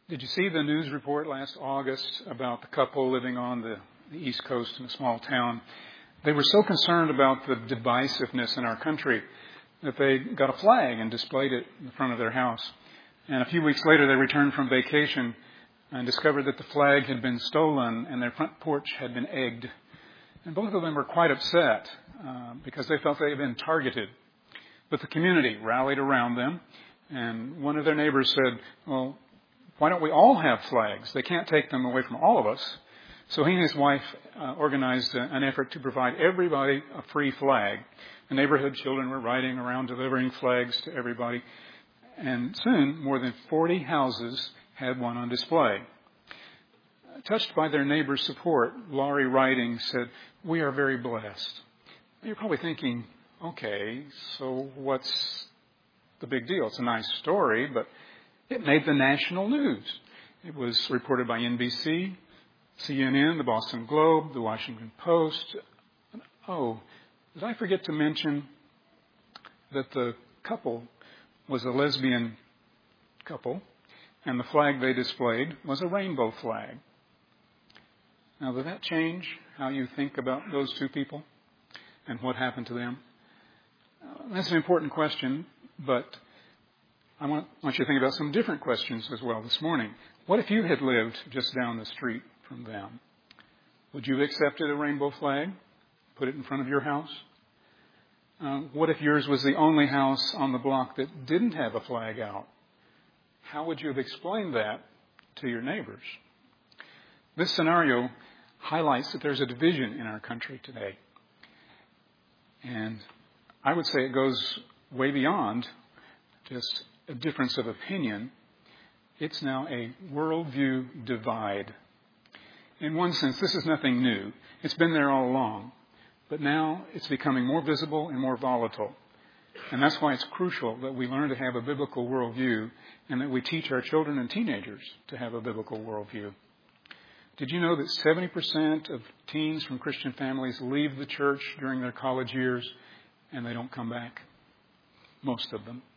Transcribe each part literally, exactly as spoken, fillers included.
Did you see the news report last August about the couple living on the, the East Coast in a small town? They were so concerned about the divisiveness in our country that they got a flag and displayed it in front of their house. And a few weeks later, they returned from vacation and discovered that the flag had been stolen and their front porch had been egged. And both of them were quite upset uh, because they felt they had been targeted. But the community rallied around them, and one of their neighbors said, well, why don't we all have flags? They can't take them away from all of us. So he and his wife uh, organized a, an effort to provide everybody a free flag. The neighborhood children were riding around delivering flags to everybody. And soon, more than forty houses had one on display. Touched by their neighbors' support, Laurie Riding said, "We are very blessed." You're probably thinking, okay, so what's the big deal? It's a nice story, but it made the national news. It was reported by N B C, C N N, the Boston Globe, the Washington Post. Oh, did I forget to mention that the couple was a lesbian couple, and the flag they displayed was a rainbow flag? Now, did that change how you think about those two people and what happened to them? Uh, that's an important question, but I want, want you to think about some different questions as well this morning. What if you had lived just down the street from them? Would you have accepted a rainbow flag, put it in front of your house? Uh, what if yours was the only house on the block that didn't have a flag out? How would you have explained that to your neighbors? This scenario highlights that there's a division in our country today. And I would say it goes way beyond just a difference of opinion. It's now a worldview divide. In one sense, this is nothing new. It's been there all along. But now it's becoming more visible and more volatile. And that's why it's crucial that we learn to have a biblical worldview and that we teach our children and teenagers to have a biblical worldview. Did you know that seventy percent of teens from Christian families leave the church during their college years and they don't come back? Most of them.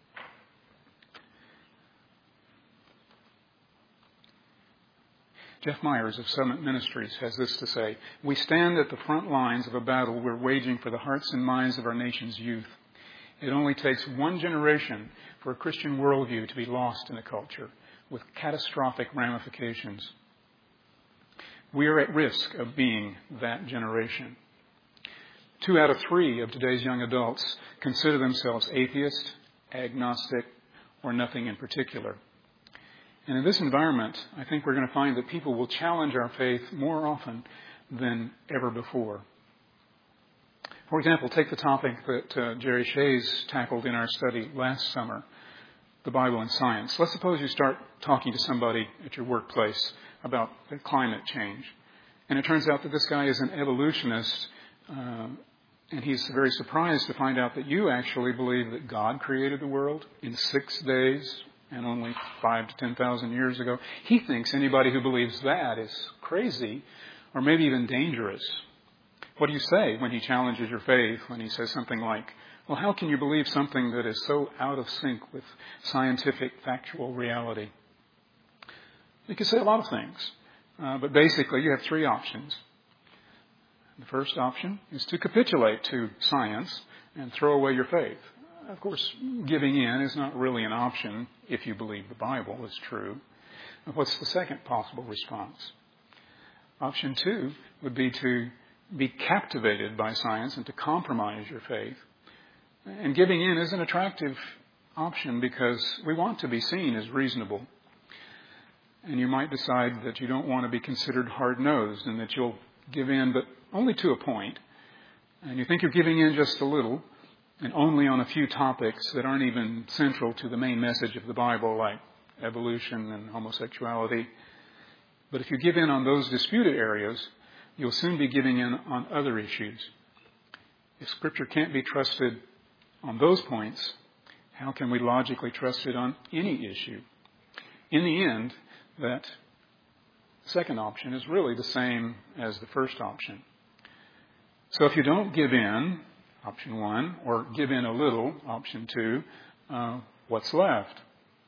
Jeff Myers of Summit Ministries has this to say: "We stand at the front lines of a battle we're waging for the hearts and minds of our nation's youth. It only takes one generation for a Christian worldview to be lost in a culture with catastrophic ramifications. We are at risk of being that generation." Two out of three of today's young adults consider themselves atheist, agnostic, or nothing in particular. And in this environment, I think we're going to find that people will challenge our faith more often than ever before. For example, take the topic that uh, Jerry Shays tackled in our study last summer, the Bible and science. Let's suppose you start talking to somebody at your workplace about climate change. And it turns out that this guy is an evolutionist, uh, and he's very surprised to find out that you actually believe that God created the world in six days and only five to ten thousand years ago. He thinks anybody who believes that is crazy or maybe even dangerous. What do you say when he challenges your faith, when he says something like, well, how can you believe something that is so out of sync with scientific, factual reality? You can say a lot of things, uh, but basically you have three options. The first option is to capitulate to science and throw away your faith. Of course, giving in is not really an option if you believe the Bible is true. What's the second possible response? Option two would be to be captivated by science and to compromise your faith. And giving in is an attractive option because we want to be seen as reasonable. And you might decide that you don't want to be considered hard-nosed and that you'll give in, but only to a point. And you think you're giving in just a little, and only on a few topics that aren't even central to the main message of the Bible, like evolution and homosexuality. But if you give in on those disputed areas, you'll soon be giving in on other issues. If Scripture can't be trusted on those points, how can we logically trust it on any issue? In the end, that second option is really the same as the first option. So if you don't give in, option one, or give in a little, option two, uh, what's left?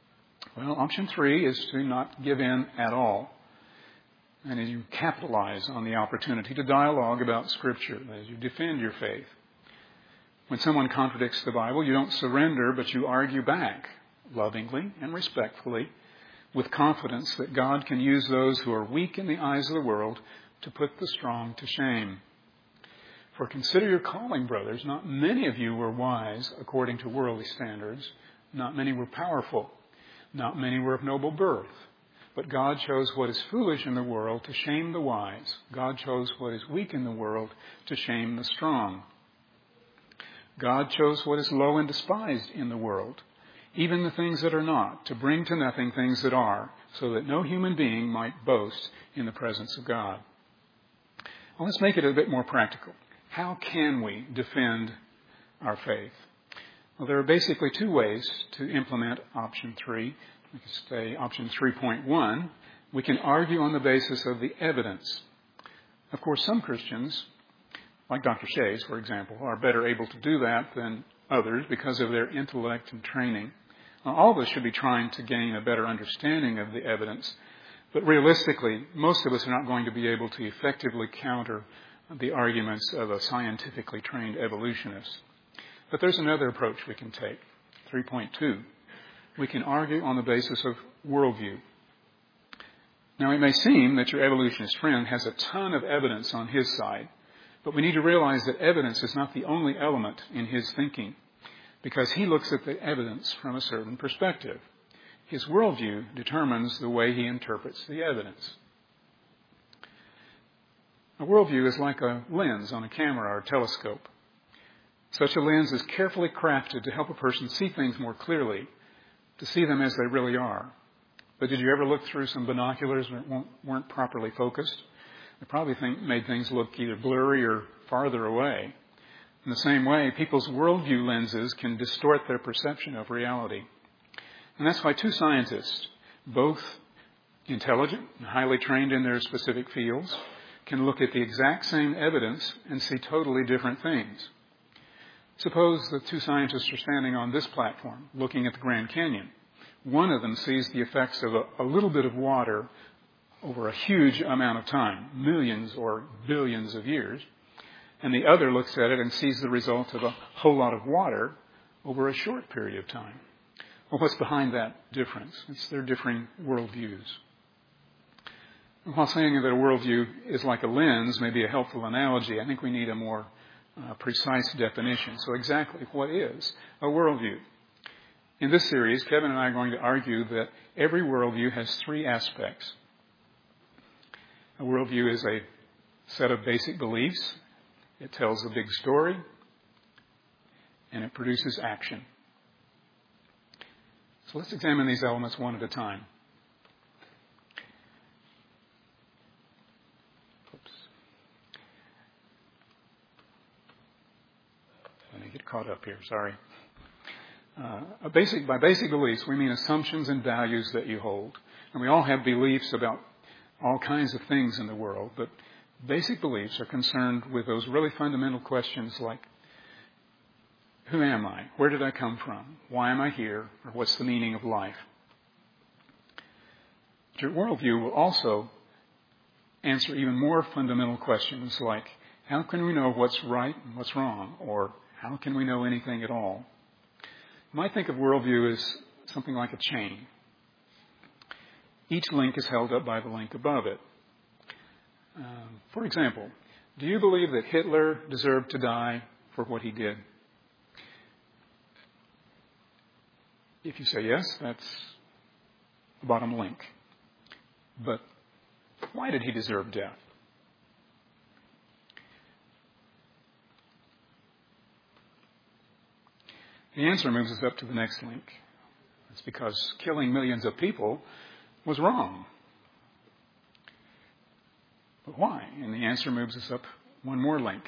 Well, option three is to not give in at all. And as you capitalize on the opportunity to dialogue about Scripture, as you defend your faith. When someone contradicts the Bible, you don't surrender, but you argue back, lovingly and respectfully, with confidence that God can use those who are weak in the eyes of the world to put the strong to shame. For consider your calling, brothers. Not many of you were wise according to worldly standards. Not many were powerful. Not many were of noble birth. But God chose what is foolish in the world to shame the wise. God chose what is weak in the world to shame the strong. God chose what is low and despised in the world, even the things that are not, to bring to nothing things that are, so that no human being might boast in the presence of God. Well, let's make it a bit more practical. How can we defend our faith? Well, there are basically two ways to implement option three. We can say option three point one. We can argue on the basis of the evidence. Of course, some Christians, like Doctor Shays, for example, are better able to do that than others because of their intellect and training. Now, all of us should be trying to gain a better understanding of the evidence, but realistically, most of us are not going to be able to effectively counter the arguments of a scientifically trained evolutionist. But there's another approach we can take, three point two. We can argue on the basis of worldview. Now, it may seem that your evolutionist friend has a ton of evidence on his side, but we need to realize that evidence is not the only element in his thinking, because he looks at the evidence from a certain perspective. His worldview determines the way he interprets the evidence. A worldview is like a lens on a camera or a telescope. Such a lens is carefully crafted to help a person see things more clearly, to see them as they really are. But did you ever look through some binoculars that weren't properly focused? They probably think, made things look either blurry or farther away. In the same way, people's worldview lenses can distort their perception of reality. And that's why two scientists, both intelligent and highly trained in their specific fields, can look at the exact same evidence and see totally different things. Suppose the two scientists are standing on this platform looking at the Grand Canyon. One of them sees the effects of a, a little bit of water over a huge amount of time, millions or billions of years. And the other looks at it and sees the result of a whole lot of water over a short period of time. Well, what's behind that difference? It's their differing worldviews. And while saying that a worldview is like a lens may be a helpful analogy, I think we need a more uh, precise definition. So exactly what is a worldview? In this series, Kevin and I are going to argue that every worldview has three aspects. A worldview is a set of basic beliefs. It tells a big story, and it produces action. So let's examine these elements one at a time. Oops. Let me get caught up here, sorry. Uh, a basic, by basic beliefs, we mean assumptions and values that you hold. And we all have beliefs about all kinds of things in the world, but basic beliefs are concerned with those really fundamental questions like, who am I? Where did I come from? Why am I here? Or what's the meaning of life? Your worldview will also answer even more fundamental questions like, how can we know what's right and what's wrong? Or how can we know anything at all? You might think of worldview as something like a chain. Each link is held up by the link above it. Um, for example, do you believe that Hitler deserved to die for what he did? If you say yes, that's the bottom link. But why did he deserve death? The answer moves us up to the next link. It's because killing millions of people was wrong. But why? And the answer moves us up one more link.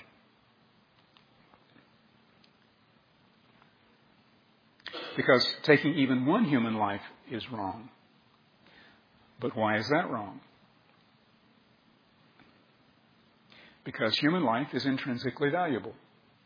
Because taking even one human life is wrong. But why is that wrong? Because human life is intrinsically valuable.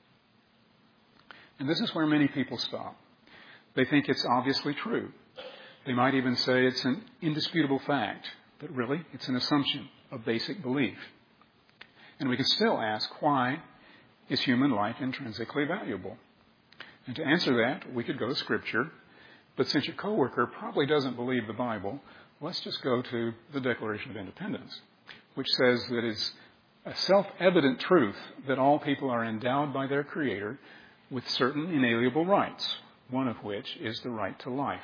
And this is where many people stop. They think it's obviously true They might even say it's an indisputable fact, but really it's an assumption, a basic belief. And we can still ask, why is human life intrinsically valuable? And to answer that, we could go to Scripture, but since your coworker probably doesn't believe the Bible, let's just go to the Declaration of Independence, which says that it's a self-evident truth that all people are endowed by their Creator with certain inalienable rights, one of which is the right to life.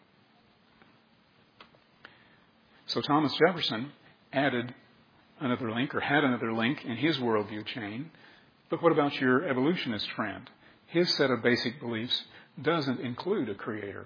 So Thomas Jefferson added another link, or had another link in his worldview chain. But what about your evolutionist friend? His set of basic beliefs doesn't include a creator.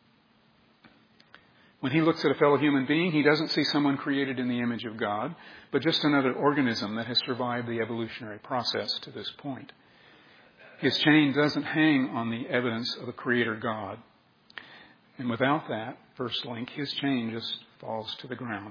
When he looks at a fellow human being, he doesn't see someone created in the image of God, but just another organism that has survived the evolutionary process to this point. His chain doesn't hang on the evidence of a creator God. And without that first link, his chain just falls to the ground.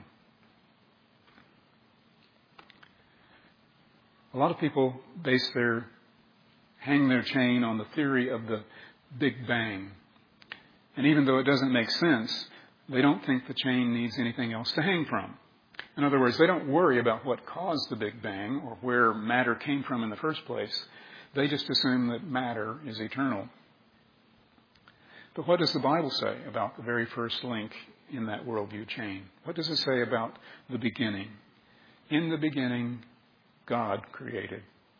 A lot of people base their, hang their chain on the theory of the Big Bang. And even though it doesn't make sense, they don't think the chain needs anything else to hang from. In other words, they don't worry about what caused the Big Bang or where matter came from in the first place. They just assume that matter is eternal. But what does the Bible say about the very first link in that worldview chain? What does it say about the beginning? In the beginning, God created.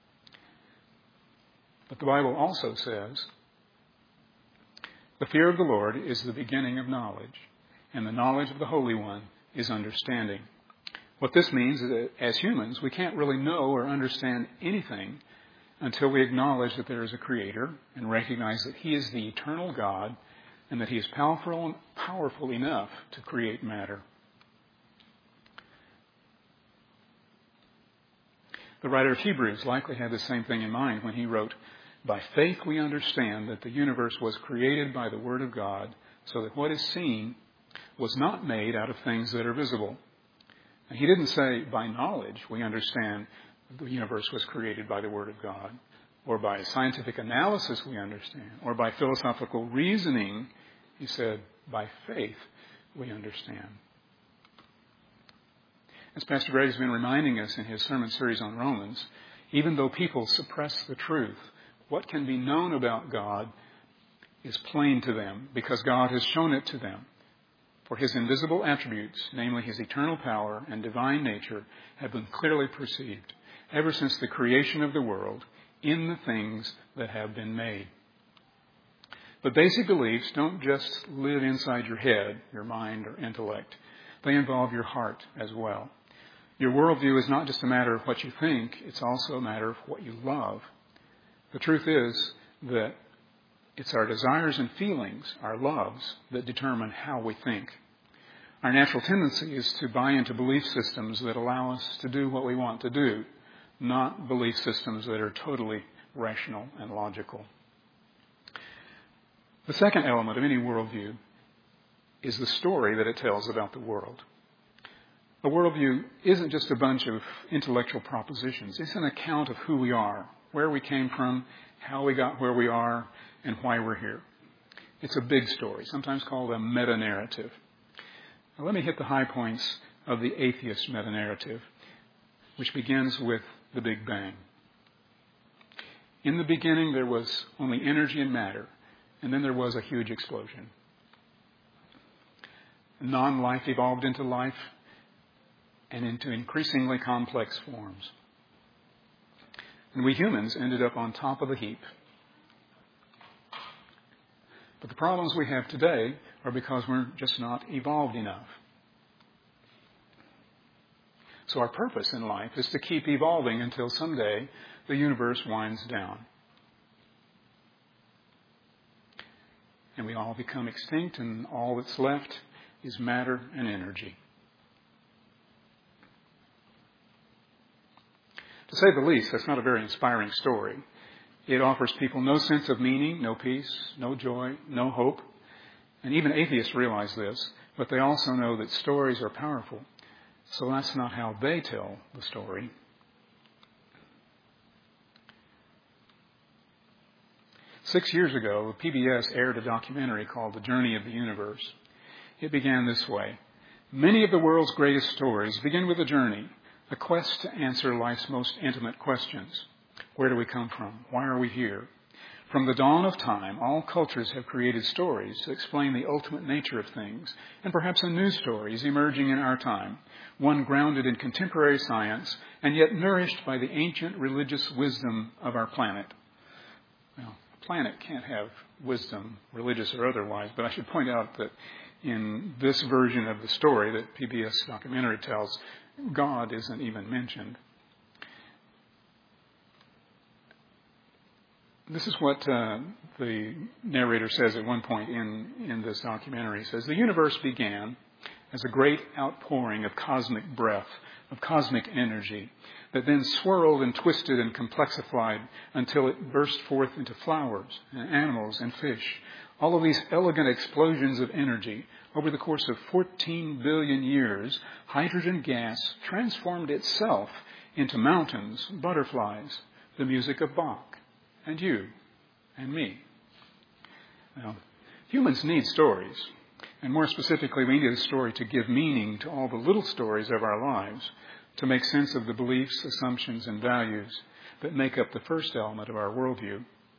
But the Bible also says, the fear of the Lord is the beginning of knowledge, and the knowledge of the Holy One is understanding. What this means is that as humans, we can't really know or understand anything until we acknowledge that there is a Creator and recognize that He is the eternal God and that He is powerful, powerful enough to create matter. The writer of Hebrews likely had the same thing in mind when he wrote, by faith we understand that the universe was created by the Word of God, so that what is seen was not made out of things that are visible. And he didn't say, by knowledge we understand the universe was created by the Word of God, or by scientific analysis we understand, or by philosophical reasoning. He said, by faith we understand. As Pastor Greg has been reminding us in his sermon series on Romans, even though people suppress the truth, what can be known about God is plain to them because God has shown it to them. For His invisible attributes, namely His eternal power and divine nature, have been clearly perceived ever since the creation of the world in the things that have been made. But basic beliefs don't just live inside your head, your mind, or intellect. They involve your heart as well. Your worldview is not just a matter of what you think, it's also a matter of what you love. The truth is that it's our desires and feelings, our loves, that determine how we think. Our natural tendency is to buy into belief systems that allow us to do what we want to do, not belief systems that are totally rational and logical. The second element of any worldview is the story that it tells about the world. A worldview isn't just a bunch of intellectual propositions. It's an account of who we are, where we came from, how we got where we are, and why we're here. It's a big story, sometimes called a meta-narrative. Now, let me hit the high points of the atheist meta-narrative, which begins with the Big Bang. In the beginning, there was only energy and matter, and then there was a huge explosion. Non-life evolved into life and into increasingly complex forms. And we humans ended up on top of the heap. But the problems we have today are because we're just not evolved enough. So our purpose in life is to keep evolving until someday the universe winds down. And we all become extinct, and all that's left is matter and energy. To say the least, that's not a very inspiring story. It offers people no sense of meaning, no peace, no joy, no hope. And even atheists realize this, but they also know that stories are powerful. So that's not how they tell the story. Six years ago, P B S aired a documentary called The Journey of the Universe. It began this way. Many of the world's greatest stories begin with a journey, a quest to answer life's most intimate questions. Where do we come from? Why are we here? From the dawn of time, all cultures have created stories to explain the ultimate nature of things, and perhaps a new story is emerging in our time, one grounded in contemporary science and yet nourished by the ancient religious wisdom of our planet. Well, a planet can't have wisdom, religious or otherwise, but I should point out that in this version of the story that P B S documentary tells, God isn't even mentioned. This is what uh, the narrator says at one point in, in this documentary. He says, the universe began as a great outpouring of cosmic breath, of cosmic energy, that then swirled and twisted and complexified until it burst forth into flowers and animals and fish. All of these elegant explosions of energy. Over the course of fourteen billion years, hydrogen gas transformed itself into mountains, butterflies, the music of Bach, and you, and me. Now, humans need stories. And more specifically, we need a story to give meaning to all the little stories of our lives, to make sense of the beliefs, assumptions, and values that make up the first element of our worldview.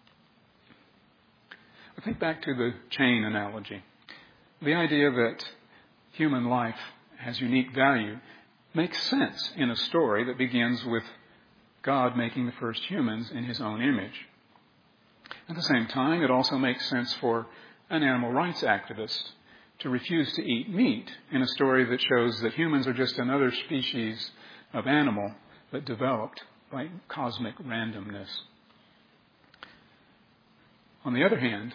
I think back to the chain analogy. The idea that human life has unique value makes sense in a story that begins with God making the first humans in his own image. At the same time, it also makes sense for an animal rights activist to refuse to eat meat in a story that shows that humans are just another species of animal that developed by cosmic randomness. On the other hand,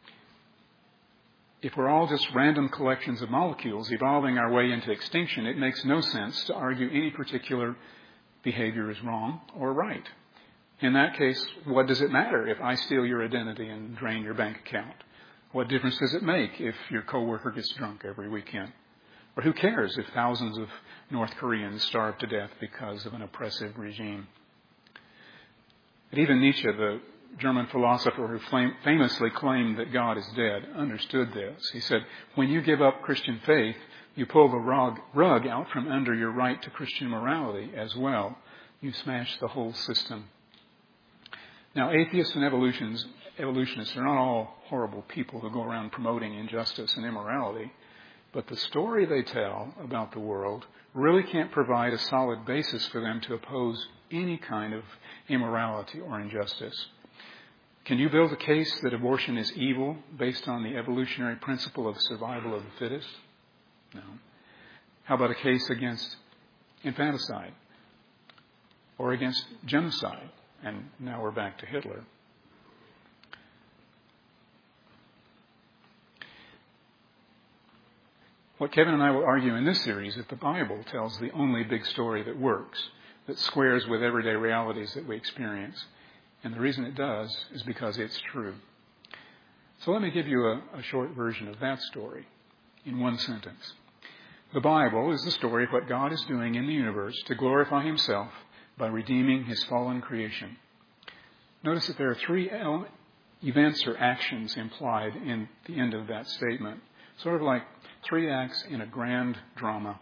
if we're all just random collections of molecules evolving our way into extinction, it makes no sense to argue any particular behavior is wrong or right. In that case, what does it matter if I steal your identity and drain your bank account? What difference does it make if your coworker gets drunk every weekend? Or who cares if thousands of North Koreans starve to death because of an oppressive regime? But even Nietzsche, the German philosopher who famously claimed that God is dead, understood this. He said, when you give up Christian faith, you pull the rug, rug out from under your right to Christian morality as well. You smash the whole system. Now, atheists and evolutionists, evolutionists are not all horrible people who go around promoting injustice and immorality, but the story they tell about the world really can't provide a solid basis for them to oppose any kind of immorality or injustice. Can you build a case that abortion is evil based on the evolutionary principle of survival of the fittest? No. How about a case against infanticide or against genocide? And now we're back to Hitler. What Kevin and I will argue in this series is that the Bible tells the only big story that works, that squares with everyday realities that we experience. And the reason it does is because it's true. So let me give you a, a short version of that story in one sentence. The Bible is the story of what God is doing in the universe to glorify himself by redeeming his fallen creation. Notice that there are three events or actions implied in the end of that statement, sort of like three acts in a grand drama.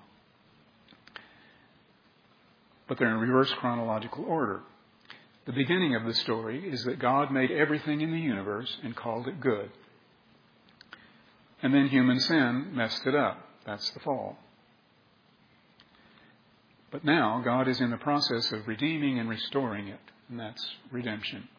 But they're in reverse chronological order. The beginning of the story is that God made everything in the universe and called it good. And then human sin messed it up. That's the fall. But now God is in the process of redeeming and restoring it, and that's redemption.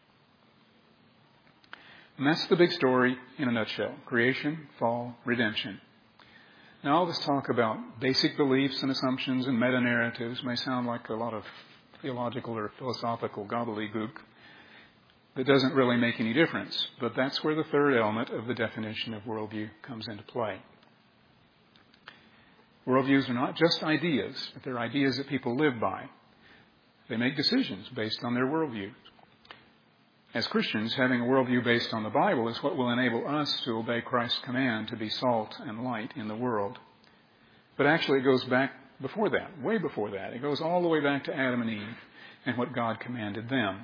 And that's the big story in a nutshell. Creation, fall, redemption. Now all this talk about basic beliefs and assumptions and meta-narratives may sound like a lot of theological or philosophical gobbledygook that doesn't really make any difference. But that's where the third element of the definition of worldview comes into play. Worldviews are not just ideas, but they're ideas that people live by. They make decisions based on their worldview. As Christians, having a worldview based on the Bible is what will enable us to obey Christ's command to be salt and light in the world. But actually it goes back before that, way before that. It goes all the way back to Adam and Eve and what God commanded them.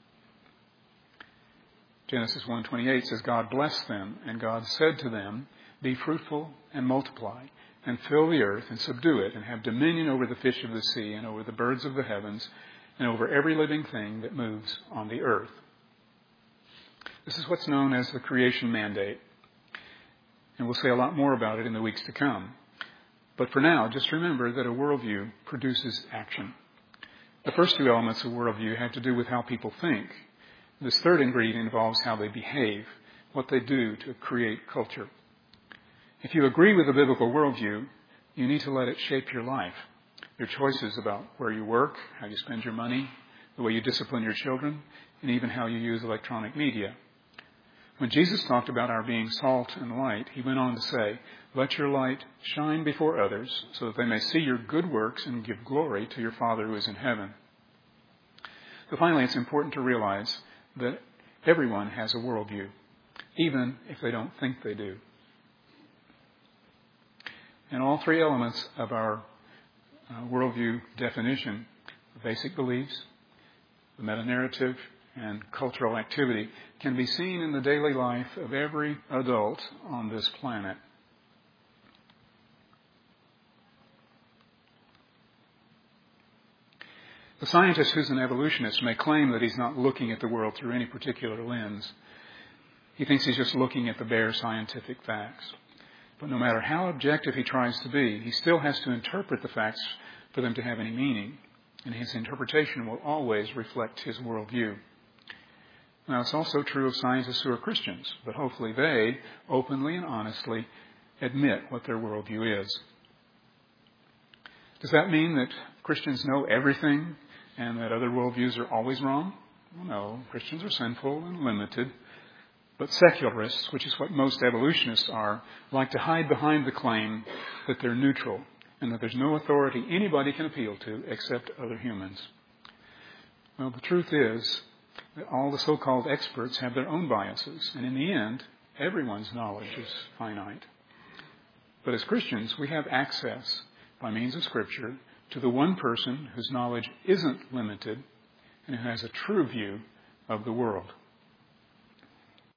Genesis one twenty-eight says, God blessed them, and God said to them, Be fruitful and multiply, and fill the earth and subdue it, and have dominion over the fish of the sea, and over the birds of the heavens, and over every living thing that moves on the earth. This is what's known as the creation mandate. And we'll say a lot more about it in the weeks to come. But for now, just remember that a worldview produces action. The first two elements of worldview have to do with how people think. This third ingredient involves how they behave, what they do to create culture. If you agree with the biblical worldview, you need to let it shape your life, your choices about where you work, how you spend your money, the way you discipline your children, and even how you use electronic media. When Jesus talked about our being salt and light, he went on to say, "Let your light shine before others so that they may see your good works and give glory to your Father who is in heaven." So finally, it's important to realize that everyone has a worldview, even if they don't think they do. And all three elements of our uh, worldview definition, the basic beliefs, the meta-narrative, and cultural activity, can be seen in the daily life of every adult on this planet. The scientist who's an evolutionist may claim that he's not looking at the world through any particular lens. He thinks he's just looking at the bare scientific facts. But no matter how objective he tries to be, he still has to interpret the facts for them to have any meaning. And his interpretation will always reflect his worldview. Now, it's also true of scientists who are Christians, but hopefully they openly and honestly admit what their worldview is. Does that mean that Christians know everything and that other worldviews are always wrong? Well, no, Christians are sinful and limited. But secularists, which is what most evolutionists are, like to hide behind the claim that they're neutral and that there's no authority anybody can appeal to except other humans. Well, the truth is that all the so-called experts have their own biases, and in the end, everyone's knowledge is finite. But as Christians, we have access, by means of Scripture, to the one person whose knowledge isn't limited and who has a true view of the world.